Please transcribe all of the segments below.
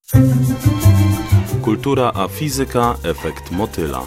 Kultura a fizyka, efekt motyla.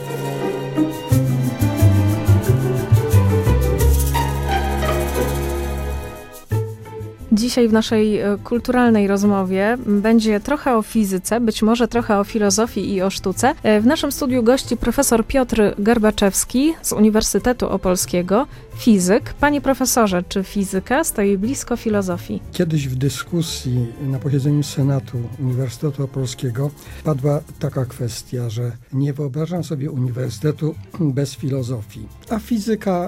Dzisiaj w naszej kulturalnej rozmowie będzie trochę o fizyce, być może trochę o filozofii i o sztuce. W naszym studiu gości profesor Piotr Garbaczewski z Uniwersytetu Opolskiego, fizyk. Panie profesorze, czy fizyka stoi blisko filozofii? Kiedyś w dyskusji na posiedzeniu Senatu Uniwersytetu Opolskiego padła taka kwestia, że nie wyobrażam sobie uniwersytetu bez filozofii. A fizyka,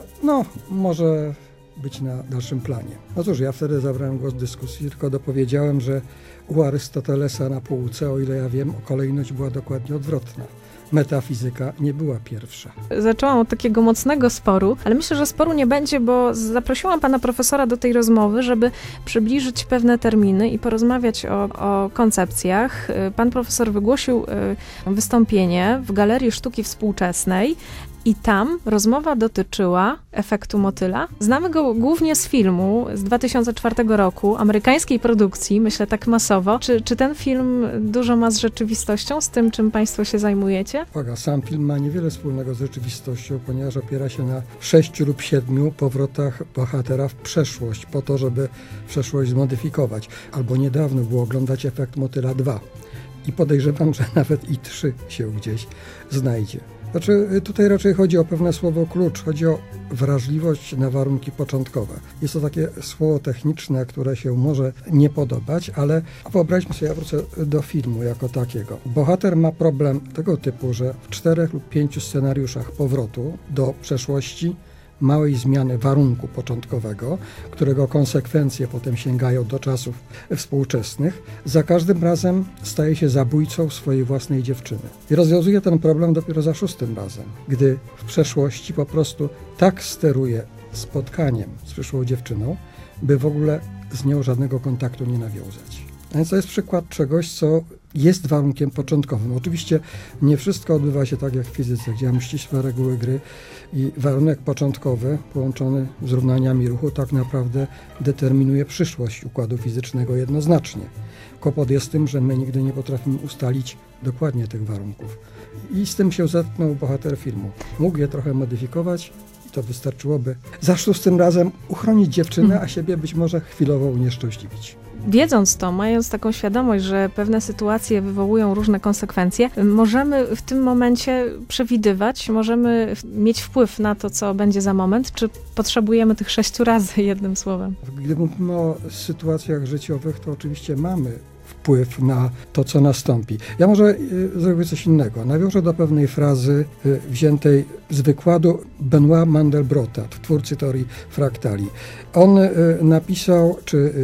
może być na dalszym planie. No cóż, ja wtedy zabrałem głos w dyskusji, tylko dopowiedziałem, że u Arystotelesa na półce, o ile ja wiem, kolejność była dokładnie odwrotna. Metafizyka nie była pierwsza. Zaczęłam od takiego mocnego sporu, ale myślę, że sporu nie będzie, bo zaprosiłam pana profesora do tej rozmowy, żeby przybliżyć pewne terminy i porozmawiać o koncepcjach. Pan profesor wygłosił wystąpienie w Galerii Sztuki Współczesnej i tam rozmowa dotyczyła efektu motyla. Znamy go głównie z filmu z 2004 roku, amerykańskiej produkcji, myślę tak masowo. Czy ten film dużo ma z rzeczywistością, z tym, czym państwo się zajmujecie? Uwaga, sam film ma niewiele wspólnego z rzeczywistością, ponieważ opiera się na 6 lub 7 powrotach bohatera w przeszłość, po to, żeby przeszłość zmodyfikować. Albo niedawno było oglądać Efekt Motyla 2 i podejrzewam, że nawet i 3 się gdzieś znajdzie. Znaczy, tutaj raczej chodzi o pewne słowo klucz, chodzi o wrażliwość na warunki początkowe. Jest to takie słowo techniczne, które się może nie podobać, ale wyobraźmy sobie, ja wrócę do filmu jako takiego. Bohater ma problem tego typu, że w 4 lub 5 scenariuszach powrotu do przeszłości, małej zmiany warunku początkowego, którego konsekwencje potem sięgają do czasów współczesnych, za każdym razem staje się zabójcą swojej własnej dziewczyny. I rozwiązuje ten problem dopiero za 6 razem, gdy w przeszłości po prostu tak steruje spotkaniem z przyszłą dziewczyną, by w ogóle z nią żadnego kontaktu nie nawiązać. A więc to jest przykład czegoś, co jest warunkiem początkowym. Oczywiście nie wszystko odbywa się tak jak w fizyce, gdzie mamy ścisłe reguły gry i warunek początkowy połączony z równaniami ruchu tak naprawdę determinuje przyszłość układu fizycznego jednoznacznie. Kłopot jest w tym, że my nigdy nie potrafimy ustalić dokładnie tych warunków. I z tym się zetknął bohater filmu. Mógł je trochę modyfikować i to wystarczyłoby za 6 razem uchronić dziewczynę, a siebie być może chwilowo unieszczęśliwić. Wiedząc to, mając taką świadomość, że pewne sytuacje wywołują różne konsekwencje, możemy w tym momencie przewidywać, możemy mieć wpływ na to, co będzie za moment, czy potrzebujemy tych 6 razy, jednym słowem? Gdy mówimy o sytuacjach życiowych, to oczywiście mamy wpływ na to, co nastąpi. Ja może zrobię coś innego. Nawiążę do pewnej frazy wziętej z wykładu Benoît Mandelbrota, twórcy teorii fraktali. On napisał,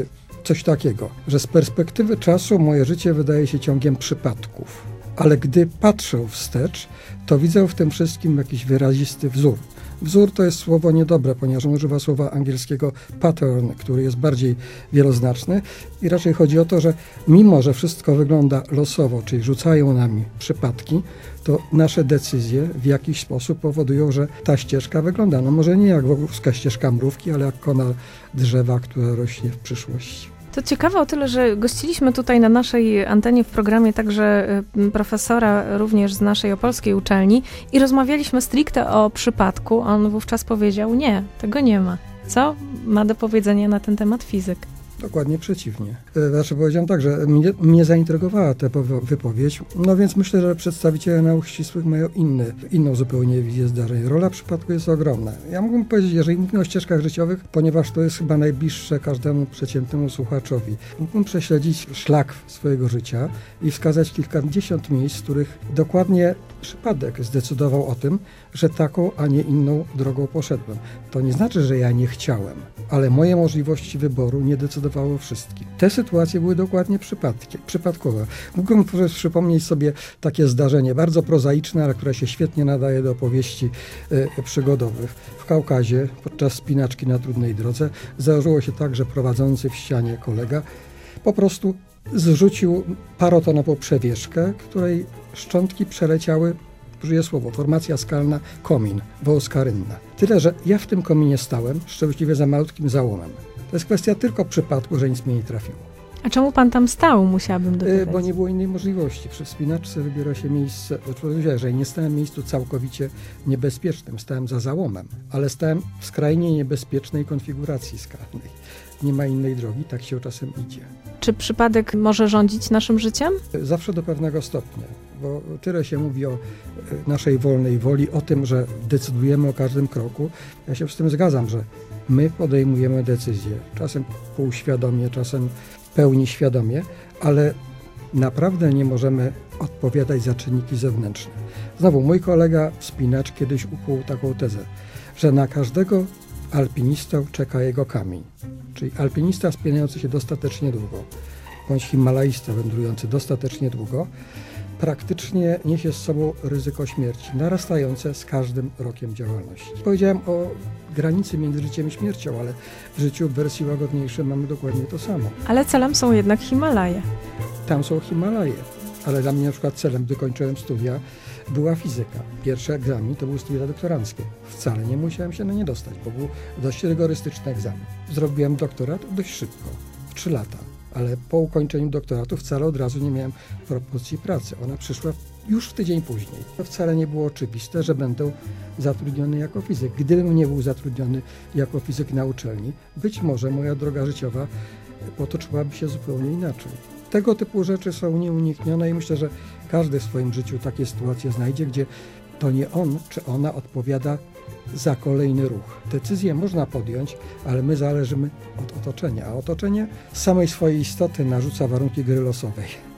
coś takiego, że z perspektywy czasu moje życie wydaje się ciągiem przypadków, ale gdy patrzę wstecz, to widzę w tym wszystkim jakiś wyrazisty wzór. Wzór to jest słowo niedobre, ponieważ on używa słowa angielskiego pattern, który jest bardziej wieloznaczny i raczej chodzi o to, że mimo, że wszystko wygląda losowo, czyli rzucają nami przypadki, to nasze decyzje w jakiś sposób powodują, że ta ścieżka wygląda, może nie jak wąska ścieżka mrówki, ale jak kona drzewa, która rośnie w przyszłości. To ciekawe o tyle, że gościliśmy tutaj na naszej antenie w programie także profesora również z naszej opolskiej uczelni i rozmawialiśmy stricte o przypadku. On wówczas powiedział, nie, tego nie ma. Co ma do powiedzenia na ten temat fizyk? Dokładnie przeciwnie. Powiedziałem tak, że mnie zaintrygowała ta wypowiedź, więc myślę, że przedstawiciele nauk ścisłych mają inną zupełnie wizję zdarzeń. Rola przypadku jest ogromna. Ja mógłbym powiedzieć, jeżeli mówimy o ścieżkach życiowych, ponieważ to jest chyba najbliższe każdemu przeciętnemu słuchaczowi, mógłbym prześledzić szlak swojego życia i wskazać kilkadziesiąt miejsc, w których dokładnie przypadek zdecydował o tym, że taką, a nie inną drogą poszedłem. To nie znaczy, że ja nie chciałem, ale moje możliwości wyboru nie decydowały o wszystkim. Te sytuacje były dokładnie przypadkowe. Mógłbym przypomnieć sobie takie zdarzenie, bardzo prozaiczne, ale które się świetnie nadaje do opowieści przygodowych. W Kaukazie podczas wspinaczki na trudnej drodze zdarzyło się tak, że prowadzący w ścianie kolega po prostu zrzucił parotonową przewieszkę, której szczątki przeleciały, użyję słowo, formacja skalna, komin, wąska rynna. Tyle, że ja w tym kominie stałem, szczęśliwie za malutkim załomem. To jest kwestia tylko przypadku, że nic mnie nie trafiło. A czemu pan tam stał, musiałabym dopytać? Bo nie było innej możliwości. Przy wspinaczce wybiera się miejsce, że nie stałem w miejscu całkowicie niebezpiecznym, stałem za załomem, ale stałem w skrajnie niebezpiecznej konfiguracji skalnej. Nie ma innej drogi, tak się czasem idzie. Czy przypadek może rządzić naszym życiem? Zawsze do pewnego stopnia, bo tyle się mówi o naszej wolnej woli, o tym, że decydujemy o każdym kroku. Ja się z tym zgadzam, że my podejmujemy decyzje, czasem półświadomie, czasem w pełni świadomie, ale naprawdę nie możemy odpowiadać za czynniki zewnętrzne. Znowu, mój kolega wspinacz kiedyś ukuł taką tezę, że na każdego alpinistę czeka jego kamień. Czyli alpinista wspinający się dostatecznie długo, bądź himalaista wędrujący dostatecznie długo, praktycznie niesie z sobą ryzyko śmierci, narastające z każdym rokiem działalności. Powiedziałem o granicy między życiem i śmiercią, ale w życiu w wersji łagodniejszej mamy dokładnie to samo. Ale celem są jednak Himalaje. Tam są Himalaje, ale dla mnie na przykład celem, gdy kończyłem studia, była fizyka. Pierwszy egzamin to były studia doktoranckie. Wcale nie musiałem się na nie dostać, bo był dość rygorystyczny egzamin. Zrobiłem doktorat dość szybko, w 3 lata. Ale po ukończeniu doktoratu wcale od razu nie miałem propozycji pracy. Ona przyszła już w tydzień później. To wcale nie było oczywiste, że będę zatrudniony jako fizyk. Gdybym nie był zatrudniony jako fizyk na uczelni, być może moja droga życiowa potoczyłaby się zupełnie inaczej. Tego typu rzeczy są nieuniknione i myślę, że każdy w swoim życiu takie sytuacje znajdzie, gdzie to nie on czy ona odpowiada za kolejny ruch. Decyzję można podjąć, ale my zależymy od otoczenia, a otoczenie z samej swojej istoty narzuca warunki gry losowej.